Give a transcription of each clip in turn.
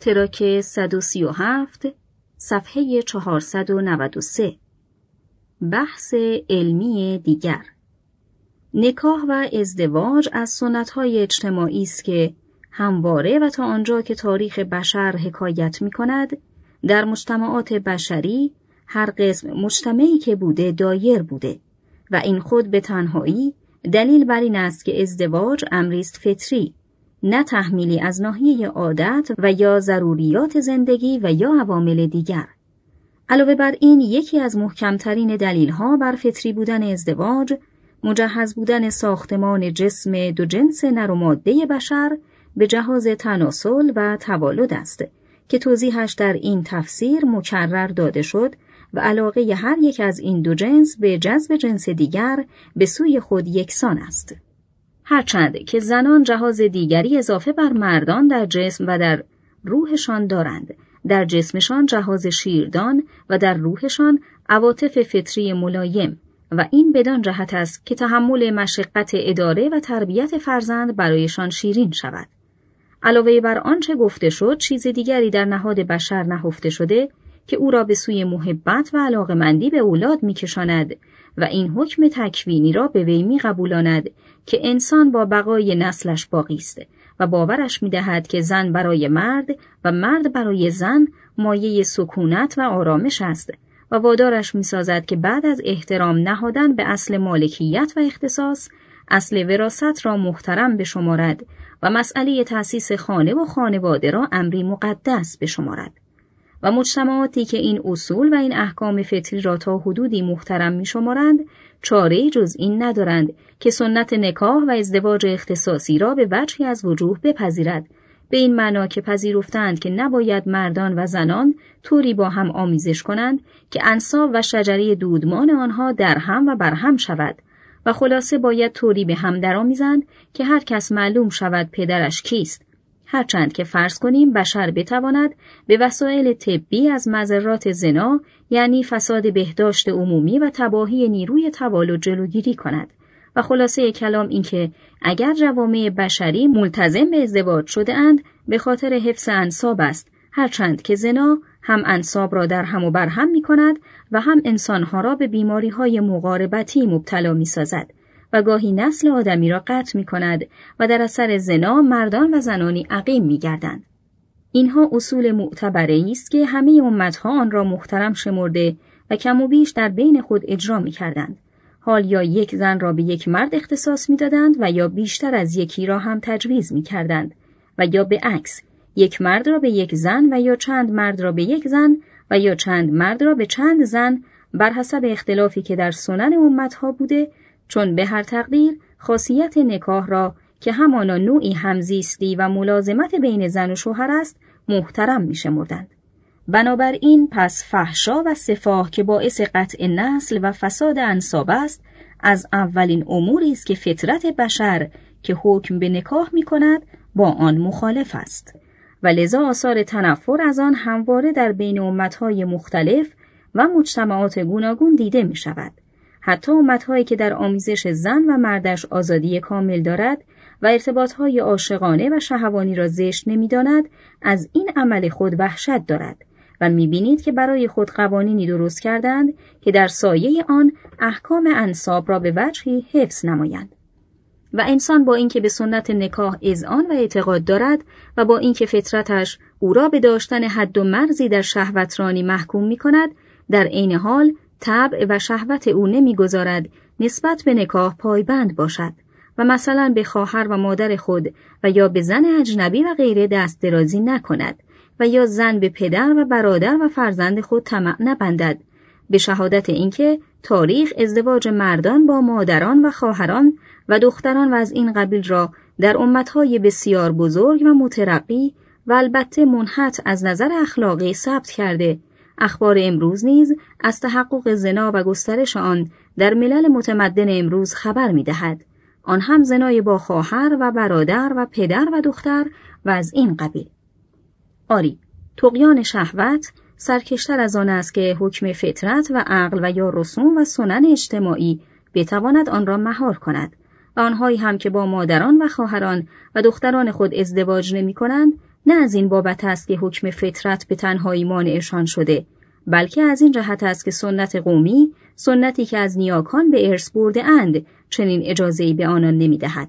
تراک 137 صفحه 493. بحث علمی دیگر. نکاح و ازدواج از سنت‌های اجتماعی است که همواره و تا آنجا که تاریخ بشر حکایت می‌کند در مجتمعات بشری هر قسم مجتمعی که بوده دایر بوده و این خود به تنهایی دلیل بر این است که ازدواج امری است فطری، نه تحمیلی از ناحیه عادت و یا ضروریات زندگی و یا عوامل دیگر. علاوه بر این یکی از محکمترین دلیل‌ها بر فطری بودن ازدواج مجهز بودن ساختمان جسم دو جنس نر و ماده بشر به جهاز تناسل و توالد است که توضیحش در این تفسیر مکرر داده شد و علاقه هر یک از این دو جنس به جذب جنس دیگر به سوی خود یکسان است. هرچند که زنان جهاز دیگری اضافه بر مردان در جسم و در روحشان دارند، در جسمشان جهاز شیردان و در روحشان عواطف فطری ملایم و این بدان جهت است که تحمل مشقت اداره و تربیت فرزند برایشان شیرین شود. علاوه بر آنچه گفته شد چیز دیگری در نهاد بشر نهفته شده که او را به سوی محبت و علاقمندی به اولاد می‌کشاند و این حکم تکوینی را به وی می‌قبولاند که انسان با بقای نسلش باقی است و باورش می‌دهد که زن برای مرد و مرد برای زن مایه سکونت و آرامش است و وادارش می‌سازد که بعد از احترام نهادن به اصل مالکیت و اختصاص اصل وراثت را محترم بشمارد و مسئله تأسیس خانه و خانواده را امری مقدس بشمارد. و مجتمعاتی که این اصول و این احکام فطری را تا حدودی محترم می‌شمارند چاره‌ای جز این ندارند که سنت نکاح و ازدواج اختصاصی را به وجهی از وجوه بپذیرد، به این معنا که پذیرفتند که نباید مردان و زنان طوری با هم آمیزش کنند که انساب و شجره دودمان آنها در هم و بر هم شود و خلاصه باید طوری به هم درآمیزند که هر کس معلوم شود پدرش کیست، هرچند که فرض کنیم بشر بتواند به وسایل طبی از مضرات زنا یعنی فساد بهداشت عمومی و تباهی نیروی توالد جلوگیری کند. و خلاصه کلام این که اگر جوامع بشری ملتزم به ازدواج شده اند به خاطر حفظ انساب است، هرچند که زنا هم انساب را در هم و بر هم می کند و هم انسانها را به بیماری های مقاربتی مبتلا می سازد و گاهی نسل آدمی را قطع می کند و در اثر زنا مردان و زنانی عقیم می گردند. اینها اصول معتبری است که همه امتها آن را محترم شمرده و کم و بیش در بین خود اجرا می کردند. حال یا یک زن را به یک مرد اختصاص می دادند و یا بیشتر از یکی را هم تجویز می کردند و یا به عکس یک مرد را به یک زن و یا چند مرد را به یک زن و یا چند مرد را به چند زن بر حسب اختلافی که در سنن امتها بوده، چون به هر تقدیر خاصیت نکاح را که همانا نوعی همزیستی و ملازمت بین زن و شوهر است محترم می شمردند. بنابراین پس فحشا و سفاح که باعث قطع نسل و فساد انساب است از اولین اموری است که فطرت بشر که حکم به نکاح می کند با آن مخالف است و لذا آثار تنفر از آن همواره در بین امتهای مختلف و مجتمعات گوناگون دیده می شود. حتی امتهایی که در آمیزش زن و مردش آزادی کامل دارد و ارتباطهای عاشقانه و شهوانی را زشت نمی‌داند از این عمل خود وحشت دارد و می‌بینید که برای خود قوانینی درست کردند که در سایه آن احکام انساب را به وجهی حفظ نمایند. و انسان با اینکه به سنت نکاح اذعان و اعتقاد دارد و با اینکه فطرتش او را به داشتن حد و مرزی در شهوترانی محکوم می‌کند، در عین حال طبع و شهوت او نمی‌گذارد نسبت به نکاح پایبند باشد و مثلا به خواهر و مادر خود و یا به زن اجنبی و غیره دست درازی نکند و یا زن به پدر و برادر و فرزند خود طمع نبندد، به شهادت اینکه تاریخ ازدواج مردان با مادران و خواهران و دختران و از این قبیل را در امتهای بسیار بزرگ و مترقی و البته منحط از نظر اخلاقی ثبت کرده. اخبار امروز نیز از تحقق زنا و گسترش آن در ملل متمدن امروز خبر می‌دهد، آن هم زنای با خواهر و برادر و پدر و دختر و از این قبیل. آری، طغیان شهوت سرکشتر از آن است که حکم فطرت و عقل و یا رسوم و سنن اجتماعی بتواند آن را مهار کند و آنهایی هم که با مادران و خواهران و دختران خود ازدواج نمی کنند نه از این بابت است که حکم فطرت به تنهایی مانعشان شده، بلکه از این جهت است که سنت قومی، سنتی که از نیاکان به ارث برده اند، چنین اجازه‌ای به آنان نمی‌دهد.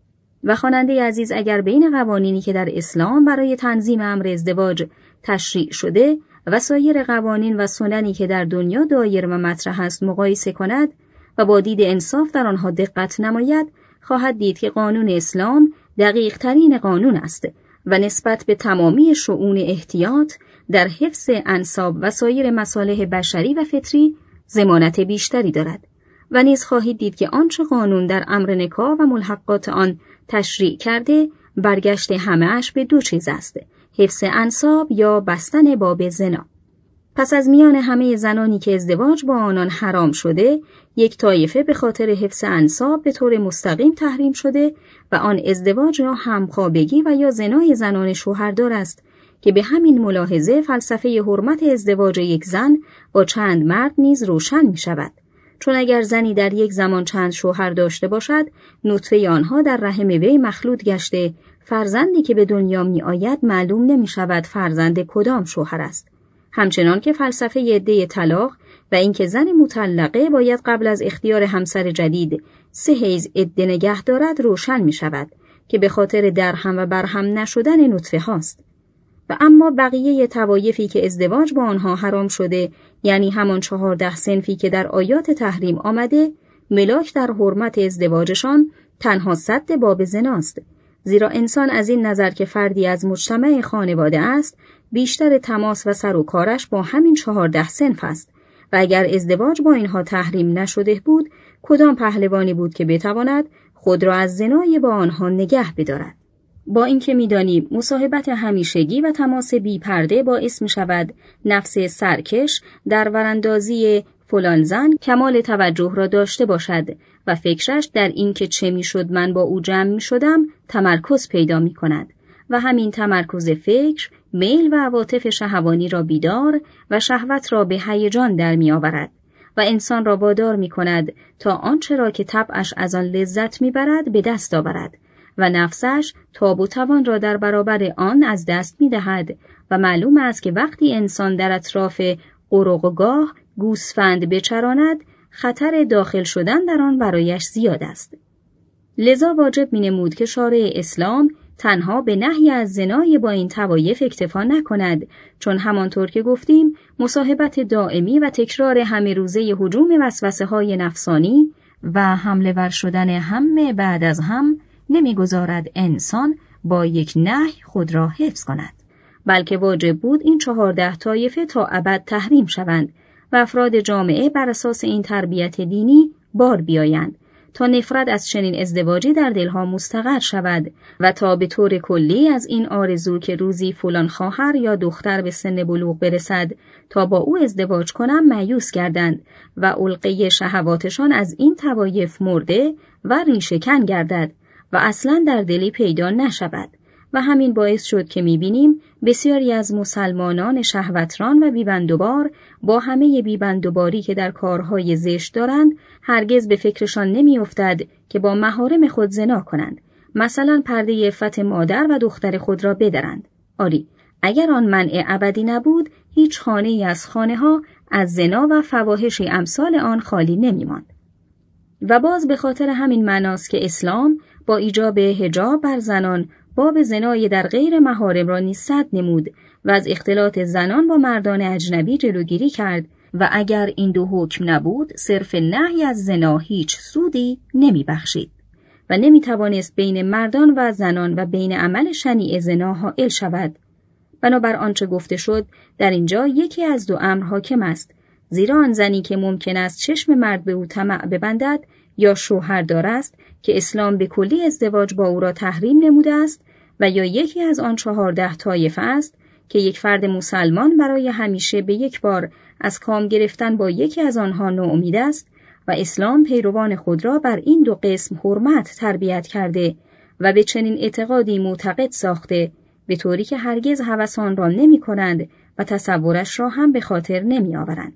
و خواننده عزیز اگر بین قوانینی که در اسلام برای تنظیم امر ازدواج تشریع شده و سایر قوانین و سننی که در دنیا دایر و مطرح است مقایسه کند و با دید انصاف در آنها دقت نماید، خواهد دید که قانون اسلام دقیق ترین قانون است و نسبت به تمامی شؤون احتیاط در حفظ انساب و سایر مصالح بشری و فطری ضمانت بیشتری دارد. و نیز خواهید دید که آنچه قانون در امر نکاح و ملحقات آن تشریع کرده، برگشت همه‌اش به دو چیز است: حفظ انساب یا بستن باب زنا. پس از میان همه زنانی که ازدواج با آنان حرام شده، یک طایفه به خاطر حفظ انساب به طور مستقیم تحریم شده و آن ازدواج یا همخوابگی و یا زنای زنان شوهردار است که به همین ملاحظه فلسفه حرمت ازدواج یک زن با چند مرد نیز روشن می شود. چون اگر زنی در یک زمان چند شوهر داشته باشد، نطفه آنها در رحم وی مخلوط گشته، فرزندی که به دنیا می آید معلوم نمی شود فرزند کدام شوهر است. همچنان که فلسفه عده طلاق و اینکه زن مطلقه باید قبل از اختیار همسر جدید 3 حیض عده نگه دارد روشن می شود که به خاطر درهم و برهم نشدن نطفه هاست. و اما بقیه طوایفی که ازدواج با آنها حرام شده، یعنی همان 14 صنفی که در آیات تحریم آمده، ملاک در حرمت ازدواجشان تنها سد باب زناست. زیرا انسان از این نظر که فردی از مجتمع خانواده است، بیشتر تماس و سر و کارش با همین 14 صنف است و اگر ازدواج با اینها تحریم نشده بود، کدام پهلوانی بود که بتواند خود را از زنای با آنها نگه بدارد؟ با اینکه می‌دانیم مصاحبت همیشگی و تماس بی پرده باعث می‌شود نفس سرکش در وراندازی فلان زن کمال توجه را داشته باشد و فکرش در این که چه می‌شد من با او جمع می‌شدم تمرکز پیدا می‌کند و همین تمرکز فکر میل و عواطف شهوانی را بیدار و شهوت را به هیجان در می‌آورد و انسان را وادار می‌کند تا آنچه را که طبعش از آن لذت می‌برد به دست آورد و نفسش تاب و توان را در برابر آن از دست می‌دهد و معلوم است که وقتی انسان در اطراف قرقگاه گوسفند بچراند، خطر داخل شدن در آن برایش زیاد است. لذا واجب می‌نمود که شارع اسلام تنها به نهی از زنای با این طوایف اکتفا نکند، چون همانطور که گفتیم مصاحبت دائمی و تکرار همه روزه هجوم وسوسه‌های نفسانی و حمله ور شدن هم بعد از هم نمیگذارد انسان با یک نهی خود را حفظ کند، بلکه واجب بود این 14 طایفه تا ابد تحریم شوند و افراد جامعه بر اساس این تربیت دینی بار بیایند تا نفرت از چنین ازدواجی در دلها مستقر شود و تا به طور کلی از این آرزو که روزی فلان خواهر یا دختر به سن بلوغ برسد تا با او ازدواج کنم مایوس گردند و علقه شهواتشان از این طوایف مرده و ریشه‌کن گردد و اصلاً در دلی پیدا نشود. و همین باعث شد که می‌بینیم بسیاری از مسلمانان شهوتران و بیبندوبار با همه بیبندوباری که در کارهای زشت دارند، هرگز به فکرشان نمی‌افتد که با محارم خود زنا کنند، مثلا پرده عفت مادر و دختر خود را بدرند. آری، اگر آن منع ابدی نبود، هیچ خانه‌ای از خانه‌ها از زنا و فواحش امثال آن خالی نمی‌ماند. و باز به خاطر همین معناست که اسلام با ایجاب حجاب بر زنان باب زنای در غیر محارم را نیز سد نمود و از اختلاط زنان با مردان اجنبی جلوگیری کرد و اگر این دو حکم نبود صرف نهی از زنا هیچ سودی نمی بخشید و نمی توانست بین مردان و زنان و بین عمل شنیع زنا حائل شود. بنابر آنچه گفته شد در اینجا یکی از دو امر حاکم است، زیرا آن زنی که ممکن است چشم مرد به او طمع ببندد یا شوهردار است که اسلام به کلی ازدواج با او را تحریم نموده است و یا یکی از آن 14 طایفه است که یک فرد مسلمان برای همیشه به یک بار از کام گرفتن با یکی از آنها ناامید است و اسلام پیروان خود را بر این دو قسم حرمت تربیت کرده و به چنین اعتقادی معتقد ساخته به طوری که هرگز هوسان را نمی کنند و تصورش را هم به خاطر نمی آورند.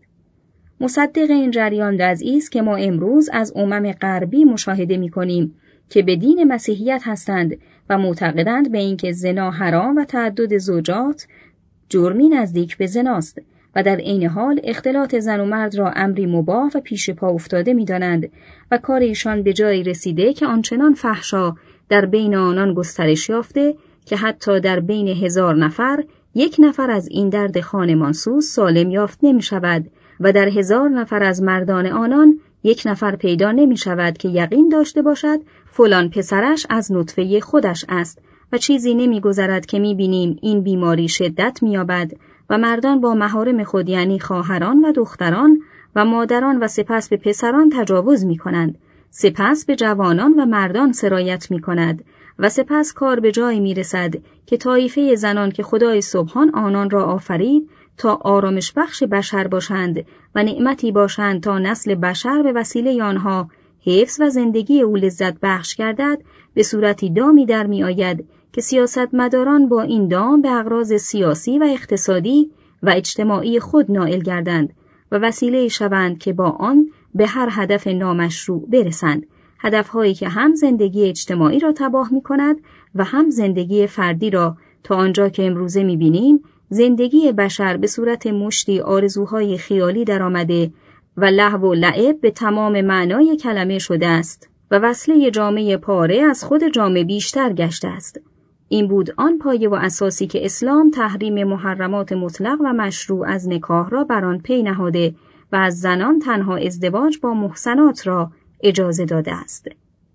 مصدق این جریان وضعی است که ما امروز از امم غربی مشاهده می کنیم که به دین مسیحیت هستند و معتقدند به اینکه زنا حرام و تعدد زوجات جرمی نزدیک به زناست و در عین حال اختلاط زن و مرد را امری مباح و پیش پا افتاده می‌دانند و کار ایشان به جایی رسیده که آنچنان فحشا در بین آنان گسترش یافته که حتی در بین 1000 نفر 1 نفر از این درد خانمانسوز سالم یافت نمی‌شود و در 1000 نفر از مردان آنان 1 نفر پیدا نمی‌شود که یقین داشته باشد فلان پسرش از نطفه خودش است و چیزی نمی‌گذرد که می‌بینیم این بیماری شدت می‌یابد و مردان با محارم خود یعنی خواهران و دختران و مادران و سپس به پسران تجاوز می‌کنند، سپس به جوانان و مردان سرایت می‌کند و سپس کار به جایی می‌رسد که طایفه زنان که خدای سبحان آنان را آفرید تا آرامش بخش بشر باشند و نعمتی باشند تا نسل بشر به وسیله آنها حفظ و زندگی او لذت بخش گردد، به صورتی دامی در می آید که سیاستمداران با این دام به اغراض سیاسی و اقتصادی و اجتماعی خود نائل گردند و وسیله شوند که با آن به هر هدف نامشروع برسند، هدفهایی که هم زندگی اجتماعی را تباه می کند و هم زندگی فردی را، تا آنجا که امروزه می بینیم زندگی بشر به صورت مشتی آرزوهای خیالی در آمده و لهو و لعب به تمام معنای کلمه شده است و وصله جامعه پاره از خود جامعه بیشتر گشته است. این بود آن پایه و اساسی که اسلام تحریم محرمات مطلق و مشروع از نکاح را بر آن پی نهاده و از زنان تنها ازدواج با محسنات را اجازه داده است.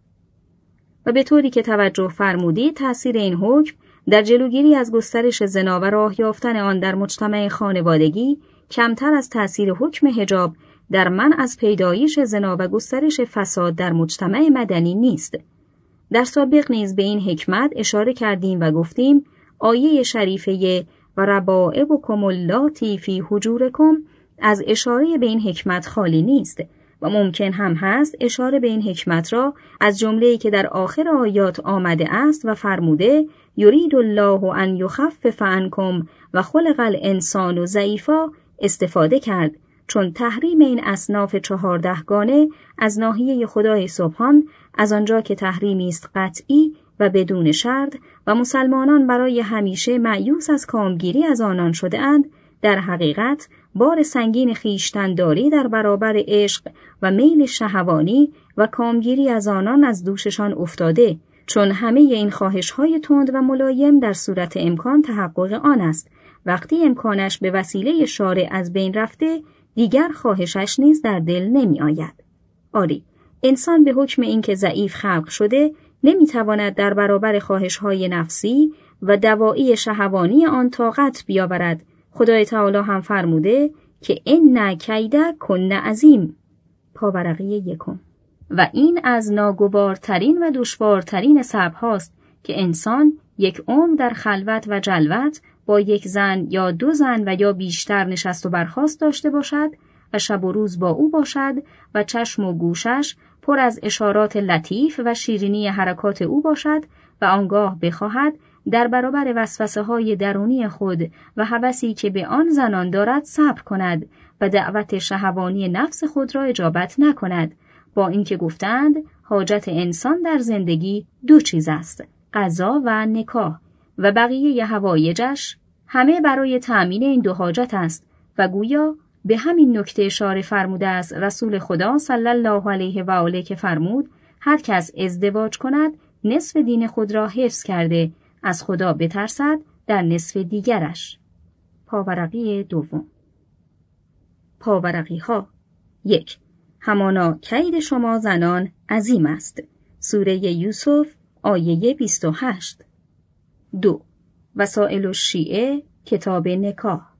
و به طوری که توجه فرمودید تأثیر این حکم در جلوگیری از گسترش زنا و راه یافتن آن در مجتمع خانوادگی کمتر از تأثیر حکم حجاب در منع از پیدایش زنا و گسترش فساد در مجتمع مدنی نیست. در سابق نیز به این حکمت اشاره کردیم و گفتیم آیه شریفه و ربائبکم اللاتی فی حجورکم از اشاره به این حکمت خالی نیست و ممکن هم هست اشاره به این حکمت را از جمله‌ای که در آخر آیات آمده است و فرموده یرید الله ان یخفف عنکم و خلق الانسان ضعیفا استفاده کرد، چون تحریم این اصناف 14 گانه از ناحیه خدای سبحان از آنجا که تحریمی است قطعی و بدون شرط و مسلمانان برای همیشه مایوس از کامگیری از آنان شده اند، در حقیقت بار سنگین خویشتن‌داری در برابر عشق و میل شهوانی و کامگیری از آنان از دوششان افتاده، چون همه این خواهش‌های تند و ملایم در صورت امکان تحقق آن است. وقتی امکانش به وسیله شارع از بین رفته، دیگر خواهشش نیز در دل نمی آید. آری، انسان به حکم اینکه ضعیف خلق شده نمیتواند در برابر خواهش‌های نفسی و دوایی شهوانی آن طاقت بیاورد. خدای تعالی هم فرموده که ان کیدکن عظیم، پاورقی 1. و این از ناگوارترین و دشوارترین صعب هاست که انسان 1 عمر در خلوت و جلوت با 1 زن یا 2 زن و یا بیشتر نشست و برخاست داشته باشد و شب و روز با او باشد و چشم و گوشش پر از اشارات لطیف و شیرینی حرکات او باشد و آنگاه بخواهد در برابر وسوسه‌های درونی خود و هوسی که به آن زنان دارد صبر کند و دعوت شهوانی نفس خود را اجابت نکند، با اینکه گفتند حاجت انسان در زندگی 2 چیز است: غذا و نکاح، و بقیه حوایجش همه برای تأمین این 2 حاجت است و گویا به همین نکته اشاره فرموده است رسول خدا صلی الله علیه و آله که فرمود هر کس ازدواج کند نصف دین خود را حفظ کرده، از خدا بترسد در نصف دیگرش. پاورقی 2. پاورقی ها 1. همانا کید شما زنان عظیم است. سوره یوسف آیه 28. 2. وسائل الشیعه کتاب نکاح.